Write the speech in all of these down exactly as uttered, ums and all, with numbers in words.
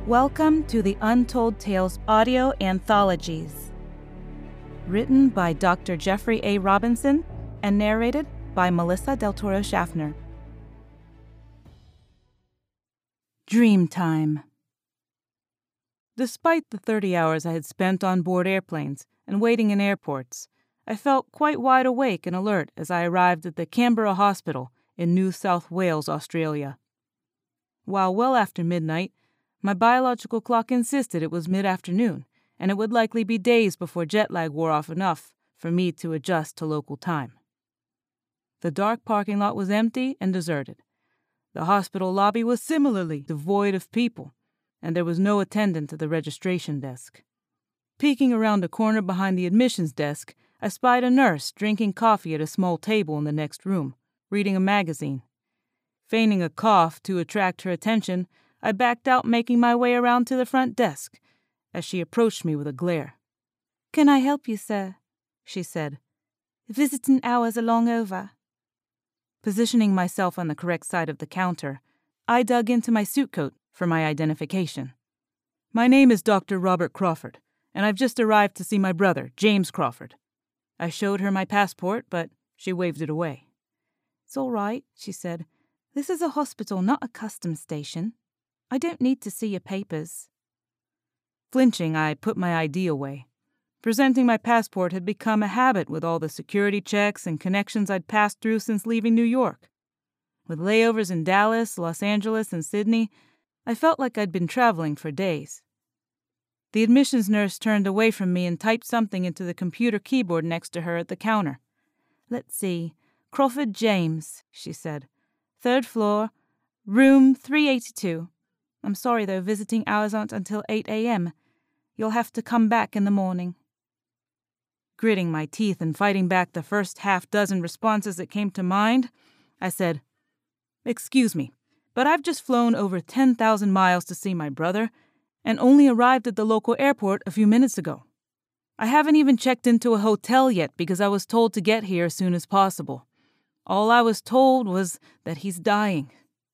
Welcome to the Untold Tales audio anthologies. Written by Doctor Jeffrey A. Robinson and narrated by Melissa Del Toro Schaffner. Dreamtime. Despite the thirty hours I had spent on board airplanes and waiting in airports, I felt quite wide awake and alert as I arrived at the Canberra Hospital in New South Wales, Australia. While well after midnight, my biological clock insisted it was mid-afternoon, and it would likely be days before jet lag wore off enough for me to adjust to local time. The dark parking lot was empty and deserted. The hospital lobby was similarly devoid of people, and there was no attendant at the registration desk. Peeking around a corner behind the admissions desk, I spied a nurse drinking coffee at a small table in the next room, reading a magazine. Feigning a cough to attract her attention, I backed out, making my way around to the front desk, as she approached me with a glare. "Can I help you, sir?" she said. "Visiting hours are long over." Positioning myself on the correct side of the counter, I dug into my suit coat for my identification. "My name is Doctor Robert Crawford, and I've just arrived to see my brother, James Crawford." I showed her my passport, but she waved it away. "It's all right," she said. "This is a hospital, not a customs station. I don't need to see your papers." Flinching, I put my I D away. Presenting my passport had become a habit with all the security checks and connections I'd passed through since leaving New York. With layovers in Dallas, Los Angeles, and Sydney, I felt like I'd been traveling for days. The admissions nurse turned away from me and typed something into the computer keyboard next to her at the counter. "Let's see. Crawford James," she said. "Third floor, room three eighty-two. I'm sorry, though, visiting hours aren't until eight a.m. You'll have to come back in the morning." Gritting my teeth and fighting back the first half dozen responses that came to mind, I said, "Excuse me, but I've just flown over ten thousand miles to see my brother and only arrived at the local airport a few minutes ago. I haven't even checked into a hotel yet because I was told to get here as soon as possible. All I was told was that he's dying.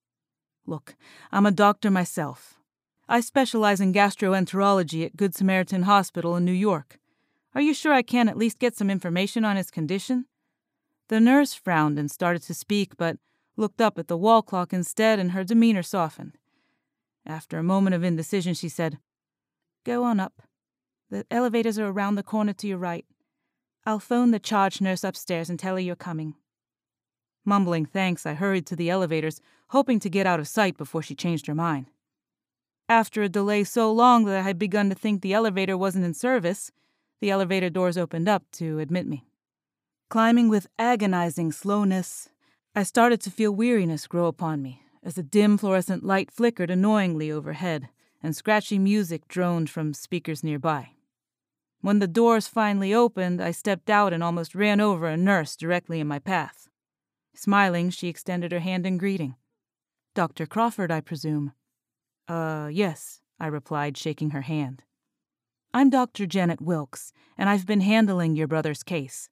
Look, I'm a doctor myself. I specialize in gastroenterology at Good Samaritan Hospital in New York. Are you sure I can't at least get some information on his condition?" The nurse frowned and started to speak, but looked up at the wall clock instead, and her demeanor softened. After a moment of indecision, she said, "Go on up. The elevators are around the corner to your right. I'll phone the charge nurse upstairs and tell her you're coming." Mumbling thanks, I hurried to the elevators, hoping to get out of sight before she changed her mind. After a delay so long that I had begun to think the elevator wasn't in service, the elevator doors opened up to admit me. Climbing with agonizing slowness, I started to feel weariness grow upon me as a dim fluorescent light flickered annoyingly overhead and scratchy music droned from speakers nearby. When the doors finally opened, I stepped out and almost ran over a nurse directly in my path. Smiling, she extended her hand in greeting. "Doctor Crawford, I presume?" Uh, yes," I replied, shaking her hand. "I'm Doctor Janet Wilkes, and I've been handling your brother's case."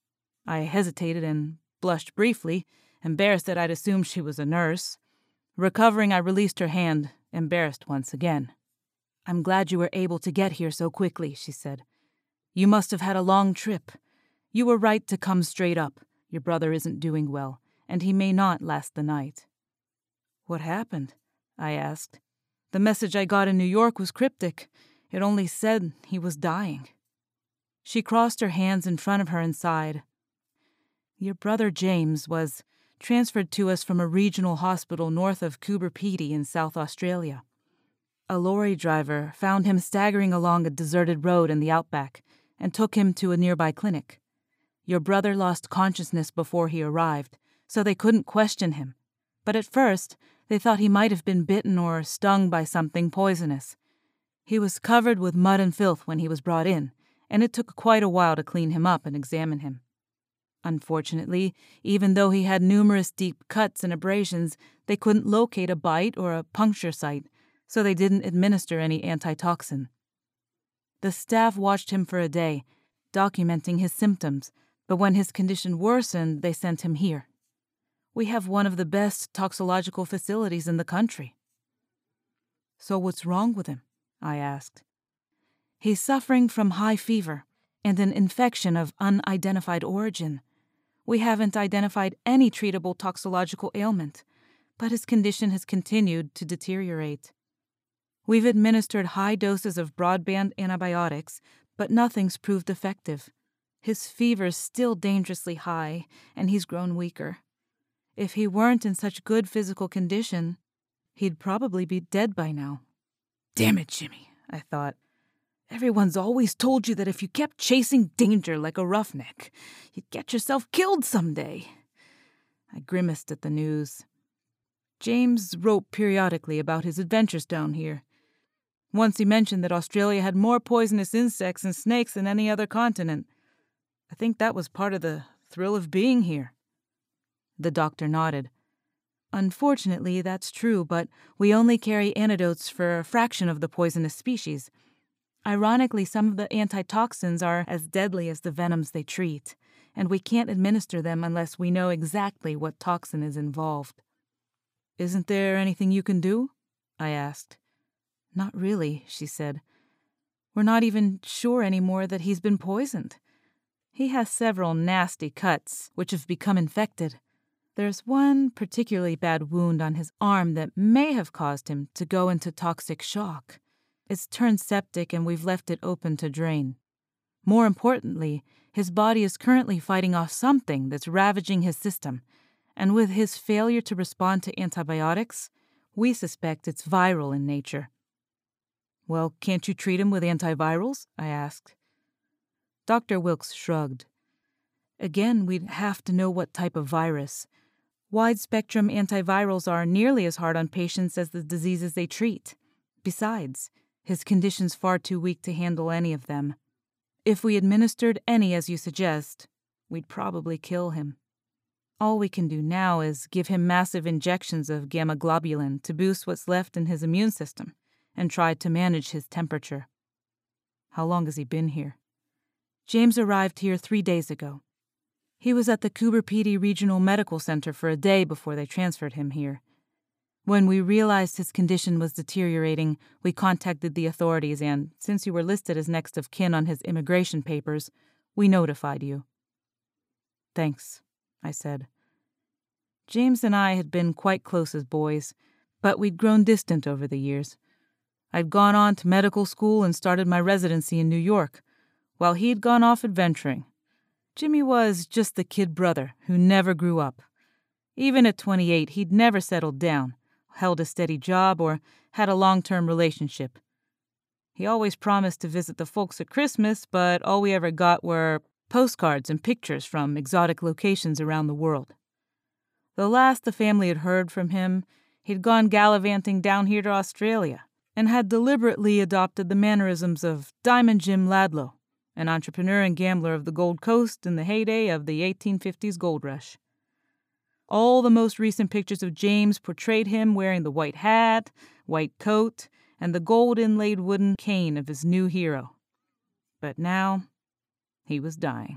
I hesitated and blushed briefly, embarrassed that I'd assumed she was a nurse. Recovering, I released her hand, embarrassed once again. "I'm glad you were able to get here so quickly," she said. "You must have had a long trip. You were right to come straight up. Your brother isn't doing well, and he may not last the night." "What happened?" I asked. "The message I got in New York was cryptic. It only said he was dying." She crossed her hands in front of her and sighed. "Your brother James was transferred to us from a regional hospital north of Coober Pedy in South Australia. A lorry driver found him staggering along a deserted road in the outback and took him to a nearby clinic. Your brother lost consciousness before he arrived, so they couldn't question him. But at first, they thought he might have been bitten or stung by something poisonous. He was covered with mud and filth when he was brought in, and it took quite a while to clean him up and examine him. Unfortunately, even though he had numerous deep cuts and abrasions, they couldn't locate a bite or a puncture site, so they didn't administer any antitoxin. The staff watched him for a day, documenting his symptoms, but when his condition worsened, they sent him here. We have one of the best toxicological facilities in the country." So what's wrong with him? I asked. He's suffering from high fever and an infection of unidentified origin. We haven't identified any treatable toxicological ailment, but his condition has continued to deteriorate. We've administered high doses of broadband antibiotics, but nothing's proved effective. His fever's still dangerously high, and he's grown weaker. If he weren't in such good physical condition, he'd probably be dead by now. Damn it, Jimmy, I thought. Everyone's always told you that if you kept chasing danger like a roughneck, you'd get yourself killed someday. I grimaced at the news. James wrote periodically about his adventures down here. Once he mentioned that Australia had more poisonous insects and snakes than any other continent. I think that was part of the thrill of being here. The doctor nodded. Unfortunately, that's true, but we only carry antidotes for a fraction of the poisonous species. Ironically, some of the antitoxins are as deadly as the venoms they treat, and we can't administer them unless we know exactly what toxin is involved. Isn't there anything you can do? I asked. Not really, she said. We're not even sure anymore that he's been poisoned. He has several nasty cuts, which have become infected. There's one particularly bad wound on his arm that may have caused him to go into toxic shock. It's turned septic and we've left it open to drain. More importantly, his body is currently fighting off something that's ravaging his system, and with his failure to respond to antibiotics, we suspect it's viral in nature. Well, can't you treat him with antivirals? I asked. Doctor Wilkes shrugged. Again, we'd have to know what type of virus. Wide-spectrum antivirals are nearly as hard on patients as the diseases they treat. Besides, his condition's far too weak to handle any of them. If we administered any as you suggest, we'd probably kill him. All we can do now is give him massive injections of gamma globulin to boost what's left in his immune system and try to manage his temperature. How long has he been here? James arrived here three days ago. He was at the Coober Pedy Regional Medical Center for a day before they transferred him here. When we realized his condition was deteriorating, we contacted the authorities and, since you were listed as next of kin on his immigration papers, we notified you. Thanks, I said. James and I had been quite close as boys, but we'd grown distant over the years. I'd gone on to medical school and started my residency in New York, while he'd gone off adventuring. Jimmy was just the kid brother who never grew up. Even at twenty-eight, he'd never settled down, held a steady job, or had a long-term relationship. He always promised to visit the folks at Christmas, but all we ever got were postcards and pictures from exotic locations around the world. The last the family had heard from him, he'd gone gallivanting down here to Australia and had deliberately adopted the mannerisms of Diamond Jim Ladlow, an entrepreneur and gambler of the Gold Coast in the heyday of the eighteen fifties gold rush. All the most recent pictures of James portrayed him wearing the white hat, white coat, and the gold-inlaid wooden cane of his new hero. But now, he was dying.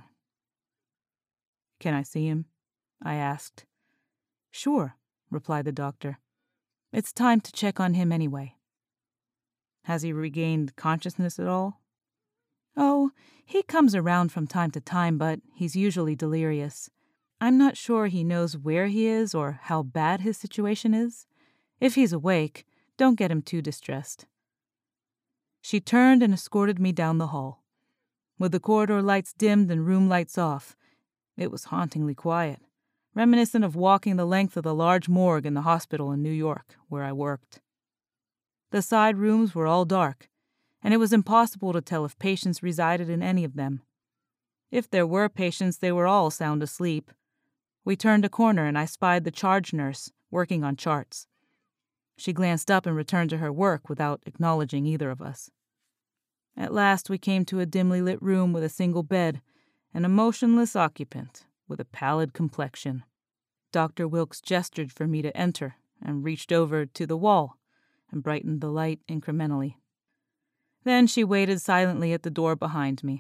Can I see him? I asked. Sure, replied the doctor. It's time to check on him anyway. Has he regained consciousness at all? Oh, he comes around from time to time, but he's usually delirious. I'm not sure he knows where he is or how bad his situation is. If he's awake, don't get him too distressed. She turned and escorted me down the hall. With the corridor lights dimmed and room lights off, it was hauntingly quiet, reminiscent of walking the length of the large morgue in the hospital in New York, where I worked. The side rooms were all dark, and it was impossible to tell if patients resided in any of them. If there were patients, they were all sound asleep. We turned a corner and I spied the charge nurse working on charts. She glanced up and returned to her work without acknowledging either of us. At last we came to a dimly lit room with a single bed and a motionless occupant with a pallid complexion. Doctor Wilkes gestured for me to enter and reached over to the wall and brightened the light incrementally. Then she waited silently at the door behind me.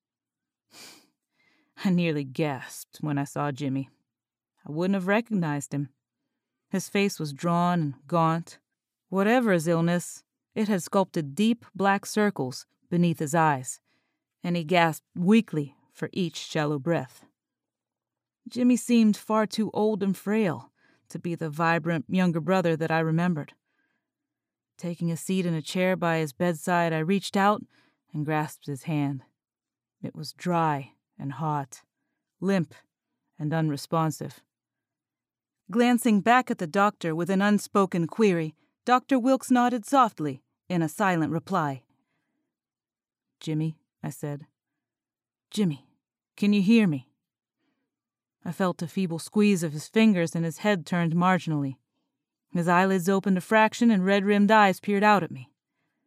I nearly gasped when I saw Jimmy. I wouldn't have recognized him. His face was drawn and gaunt. Whatever his illness, It had sculpted deep black circles beneath his eyes, and he gasped weakly for each shallow breath. Jimmy seemed far too old and frail to be the vibrant younger brother that I remembered. Taking a seat in a chair by his bedside, I reached out and grasped his hand. It was dry and hot, limp and unresponsive. Glancing back at the doctor with an unspoken query, Doctor Wilkes nodded softly in a silent reply. "Jimmy," I said. "Jimmy, can you hear me?" I felt a feeble squeeze of his fingers and his head turned marginally. His eyelids opened a fraction and red-rimmed eyes peered out at me.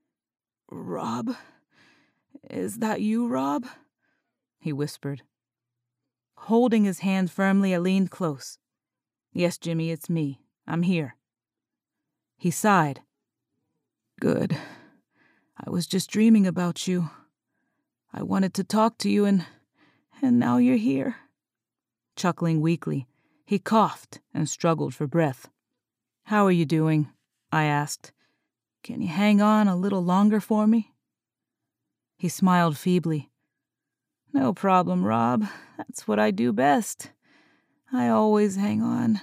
"Rob? Is that you, Rob?" he whispered. Holding his hand firmly, I leaned close. "Yes, Jimmy, it's me. I'm here." He sighed. "Good. I was just dreaming about you. I wanted to talk to you and... and now you're here." Chuckling weakly, he coughed and struggled for breath. "How are you doing?" I asked. "Can you hang on a little longer for me?" He smiled feebly. "No problem, Rob. That's what I do best. I always hang on.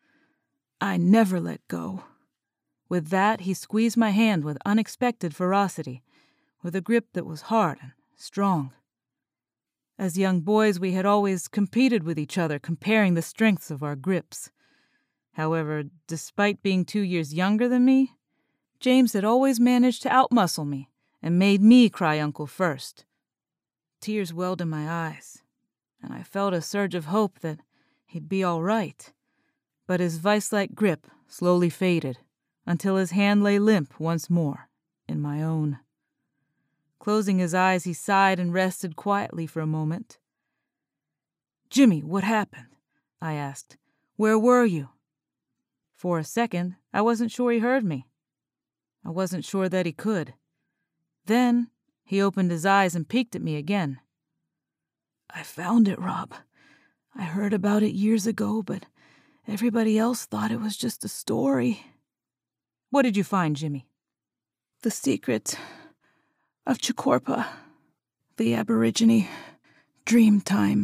I never let go." With that, he squeezed my hand with unexpected ferocity, with a grip that was hard and strong. As young boys, we had always competed with each other, comparing the strengths of our grips. However, despite being two years younger than me, James had always managed to outmuscle me and made me cry uncle first. Tears welled in my eyes, and I felt a surge of hope that he'd be all right. But his vice-like grip slowly faded until his hand lay limp once more in my own. Closing his eyes, he sighed and rested quietly for a moment. "Jimmy, what happened?" I asked. "Where were you?" For a second, I wasn't sure he heard me. I wasn't sure that he could. Then he opened his eyes and peeked at me again. "I found it, Rob. I heard about it years ago, but everybody else thought it was just a story." "What did you find, Jimmy?" "The secret of Chikorpa, the Aborigine dream time."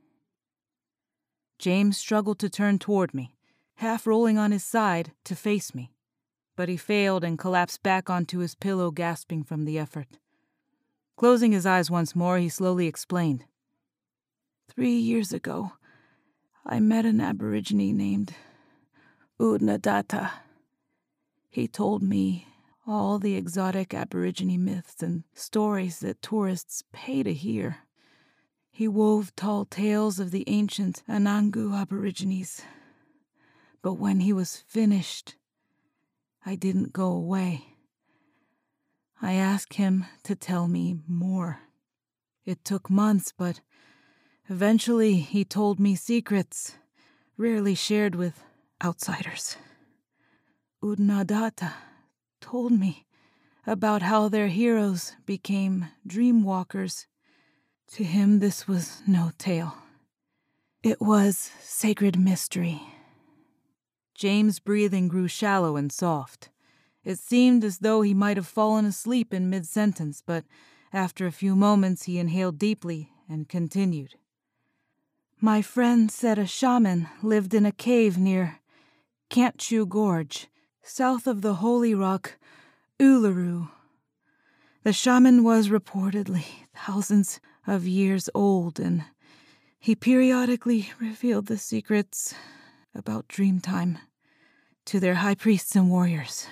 James struggled to turn toward me, half rolling on his side to face me, but he failed and collapsed back onto his pillow, gasping from the effort. Closing his eyes once more, he slowly explained. Three years ago, I met an Aborigine named Udnadatta. He told me all the exotic Aborigine myths and stories that tourists pay to hear. He wove tall tales of the ancient Anangu Aborigines. But when he was finished, I didn't go away. I asked him to tell me more. It took months, but eventually he told me secrets rarely shared with outsiders. Udnadatta told me about how their heroes became dreamwalkers. To him, this was no tale. It was sacred mystery. James' breathing grew shallow and soft. It seemed as though he might have fallen asleep in mid-sentence, but after a few moments he inhaled deeply and continued. My friend said a shaman lived in a cave near Kantchu Gorge, south of the holy rock Uluru. The shaman was reportedly thousands of years old, and he periodically revealed the secrets about Dreamtime to their high priests and warriors.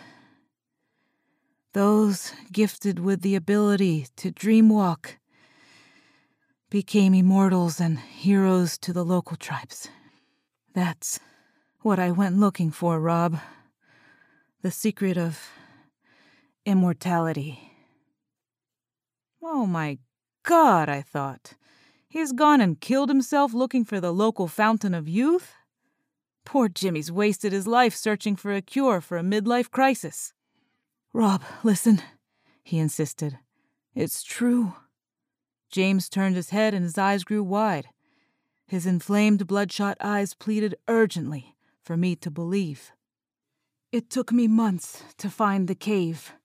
Those gifted with the ability to dreamwalk became immortals and heroes to the local tribes. That's what I went looking for, Rob. The secret of immortality. Oh my God, I thought. He's gone and killed himself looking for the local fountain of youth? Poor Jimmy's wasted his life searching for a cure for a midlife crisis. Rob, listen, he insisted. It's true. James turned his head and his eyes grew wide. His inflamed, bloodshot eyes pleaded urgently for me to believe. It took me months to find the cave.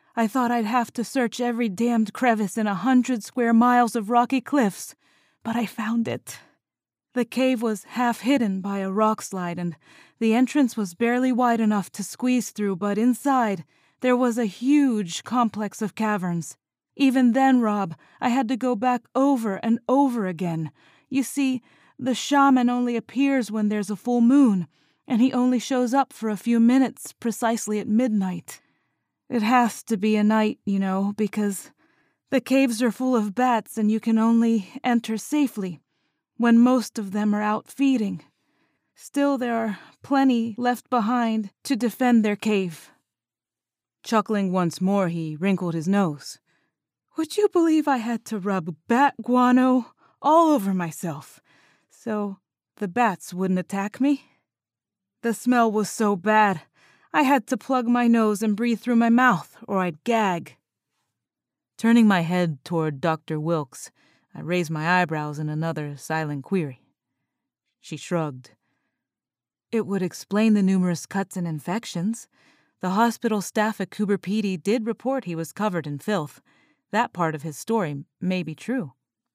I thought I'd have to search every damned crevice in a hundred square miles of rocky cliffs, but I found it. The cave was half hidden by a rock slide, and the entrance was barely wide enough to squeeze through, but inside there was a huge complex of caverns. Even then, Rob, I had to go back over and over again. You see, the shaman only appears when there's a full moon, and he only shows up for a few minutes precisely at midnight. It has to be a night, you know, because the caves are full of bats and you can only enter safely when most of them are out feeding. Still, there are plenty left behind to defend their cave. Chuckling once more, he wrinkled his nose. Would you believe I had to rub bat guano all over myself so the bats wouldn't attack me? The smell was so bad, I had to plug my nose and breathe through my mouth, or I'd gag. Turning my head toward Doctor Wilkes, I raised my eyebrows in another silent query. She shrugged. It would explain the numerous cuts and infections. The hospital staff at Coober Pedy did report he was covered in filth. That part of his story may be true.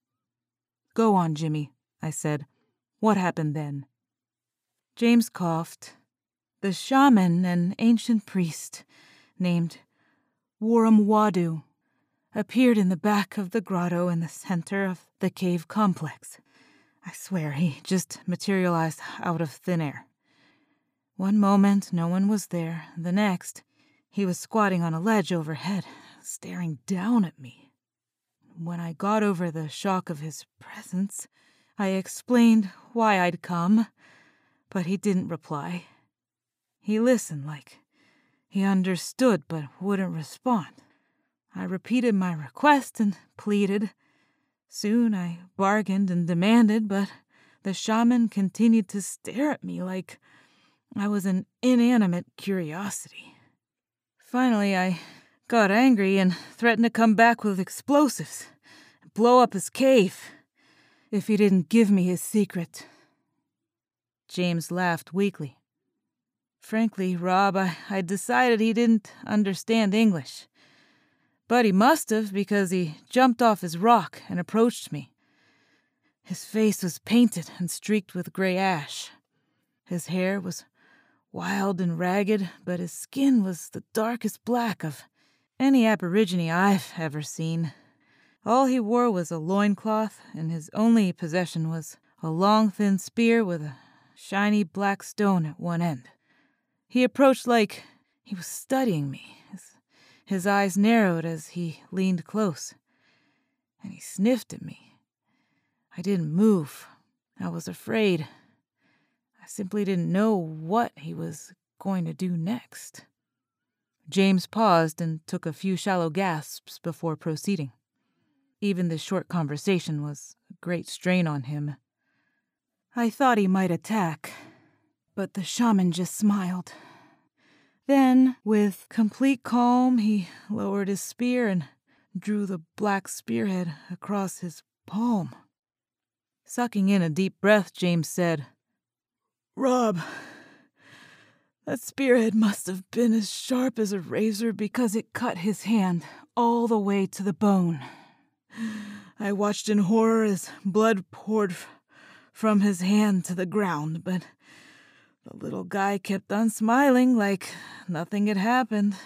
Go on, Jimmy, I said. What happened then? James coughed. The shaman, an ancient priest named Woram Wadu, appeared in the back of the grotto in the center of the cave complex. I swear he just materialized out of thin air. One moment, no one was there. The next, he was squatting on a ledge overhead, staring down at me. When I got over the shock of his presence, I explained why I'd come, but he didn't reply. He listened like he understood but wouldn't respond. I repeated my request and pleaded. Soon I bargained and demanded, but the shaman continued to stare at me like I was an inanimate curiosity. Finally, I got angry and threatened to come back with explosives and blow up his cave if he didn't give me his secret. James laughed weakly. Frankly, Rob, I, I decided he didn't understand English. But he must have, because he jumped off his rock and approached me. His face was painted and streaked with gray ash. His hair was wild and ragged, but his skin was the darkest black of any aborigine I've ever seen. All he wore was a loincloth, and his only possession was a long, thin spear with a shiny black stone at one end. He approached like he was studying me. His, his eyes narrowed as he leaned close, and he sniffed at me. I didn't move. I was afraid. I simply didn't know what he was going to do next. James paused and took a few shallow gasps before proceeding. Even this short conversation was a great strain on him. I thought he might attack, but the shaman just smiled. Then, with complete calm, he lowered his spear and drew the black spearhead across his palm. Sucking in a deep breath, James said, "Rob, that spearhead must have been as sharp as a razor because it cut his hand all the way to the bone. I watched in horror as blood poured f- from his hand to the ground, but the little guy kept on smiling like nothing had happened.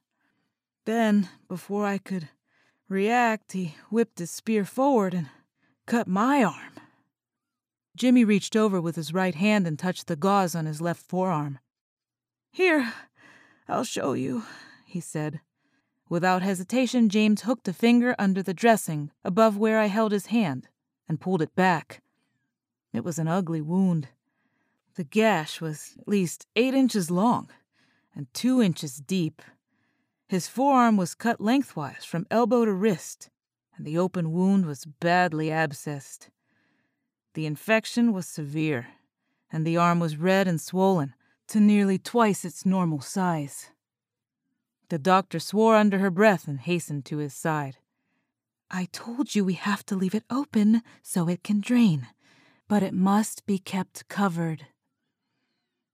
Then, before I could react, he whipped his spear forward and cut my arm." Jimmy reached over with his right hand and touched the gauze on his left forearm. "Here, I'll show you," he said. Without hesitation, James hooked a finger under the dressing above where I held his hand and pulled it back. It was an ugly wound. The gash was at least eight inches long and two inches deep. His forearm was cut lengthwise from elbow to wrist, and the open wound was badly abscessed. The infection was severe, and the arm was red and swollen to nearly twice its normal size. The doctor swore under her breath and hastened to his side. "I told you we have to leave it open so it can drain, but it must be kept covered."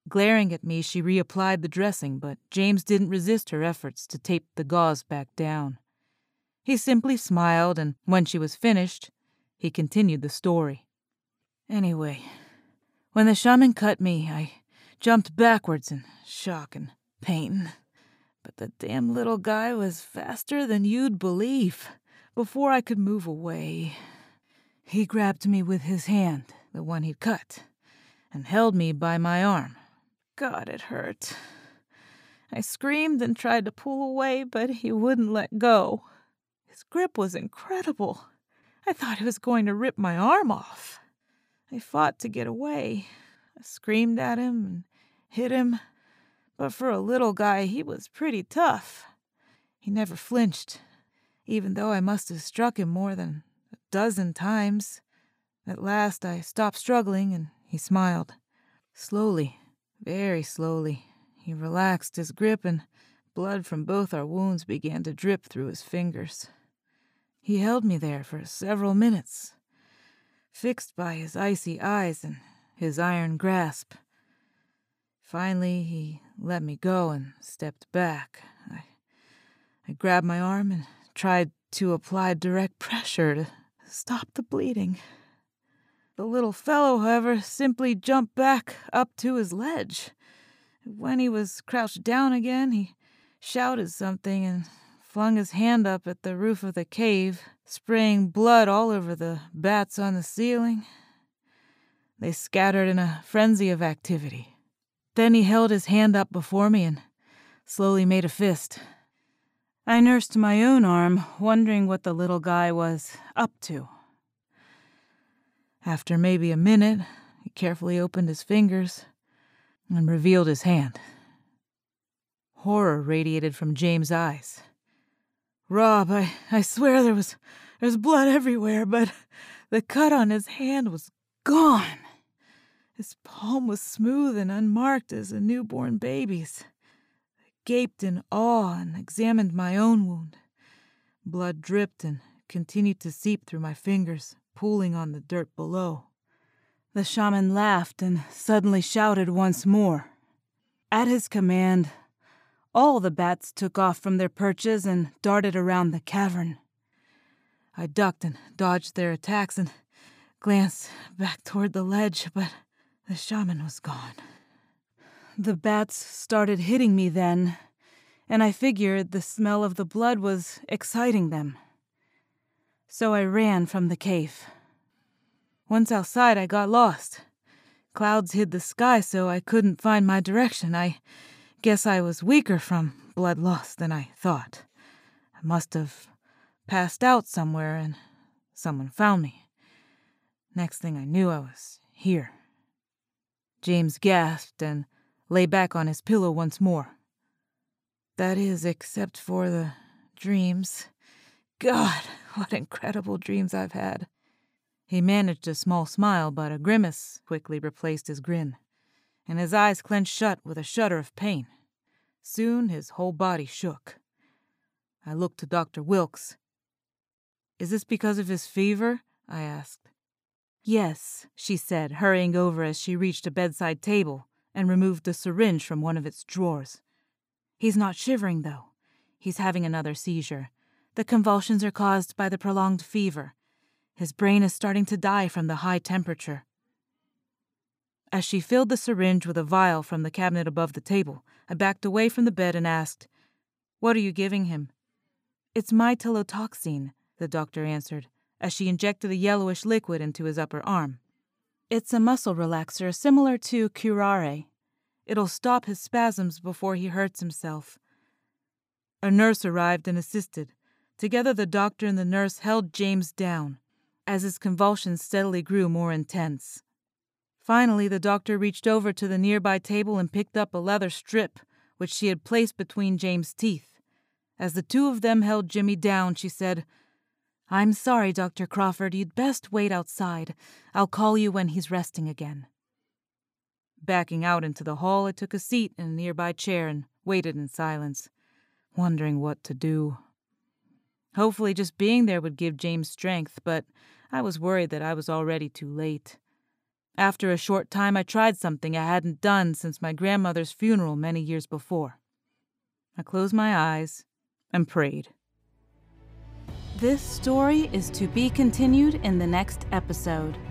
Glaring at me, she reapplied the dressing, but James didn't resist her efforts to tape the gauze back down. He simply smiled, and when she was finished, he continued the story. Anyway, when the shaman cut me, I jumped backwards in shock and pain. But the damn little guy was faster than you'd believe. Before I could move away, he grabbed me with his hand, the one he'd cut, and held me by my arm. God, it hurt. I screamed and tried to pull away, but he wouldn't let go. His grip was incredible. I thought he was going to rip my arm off. I fought to get away. I screamed at him and hit him, but for a little guy, he was pretty tough. He never flinched, even though I must have struck him more than a dozen times. At last, I stopped struggling, and he smiled. Slowly, very slowly, he relaxed his grip, and blood from both our wounds began to drip through his fingers. He held me there for several minutes, fixed by his icy eyes and his iron grasp. Finally, he let me go and stepped back. I, I grabbed my arm and tried to apply direct pressure to stop the bleeding. The little fellow, however, simply jumped back up to his ledge. When he was crouched down again, he shouted something and flung his hand up at the roof of the cave, spraying blood all over the bats on the ceiling. They scattered in a frenzy of activity. Then he held his hand up before me and slowly made a fist. I nursed my own arm, wondering what the little guy was up to. After maybe a minute, he carefully opened his fingers and revealed his hand. Horror radiated from James' eyes. Rob, I, I swear there was there's blood everywhere, but the cut on his hand was gone. His palm was smooth and unmarked as a newborn baby's. I gaped in awe and examined my own wound. Blood dripped and continued to seep through my fingers, pooling on the dirt below. The shaman laughed and suddenly shouted once more. At his command, all the bats took off from their perches and darted around the cavern. I ducked and dodged their attacks and glanced back toward the ledge, but the shaman was gone. The bats started hitting me then, and I figured the smell of the blood was exciting them. So I ran from the cave. Once outside, I got lost. Clouds hid the sky, so I couldn't find my direction. I guess I was weaker from blood loss than I thought. I must have passed out somewhere, and someone found me. Next thing I knew, I was here. James gasped and lay back on his pillow once more. That is, except for the dreams. God, what incredible dreams I've had. He managed a small smile, but a grimace quickly replaced his grin, and his eyes clenched shut with a shudder of pain. Soon his whole body shook. I looked to Doctor Wilkes. Is this because of his fever? I asked. Yes, she said, hurrying over as she reached a bedside table and removed a syringe from one of its drawers. He's not shivering, though. He's having another seizure. The convulsions are caused by the prolonged fever. His brain is starting to die from the high temperature. As she filled the syringe with a vial from the cabinet above the table, I backed away from the bed and asked, "What are you giving him?" "It's mytelotoxine," the doctor answered, as she injected a yellowish liquid into his upper arm. "It's a muscle relaxer similar to curare. It'll stop his spasms before he hurts himself." A nurse arrived and assisted. Together the doctor and the nurse held James down, as his convulsions steadily grew more intense. Finally, the doctor reached over to the nearby table and picked up a leather strip, which she had placed between James' teeth. As the two of them held Jimmy down, she said, "I'm sorry, Doctor Crawford, you'd best wait outside. I'll call you when he's resting again." Backing out into the hall, I took a seat in a nearby chair and waited in silence, wondering what to do. Hopefully just being there would give James strength, but I was worried that I was already too late. After a short time, I tried something I hadn't done since my grandmother's funeral many years before. I closed my eyes and prayed. This story is to be continued in the next episode.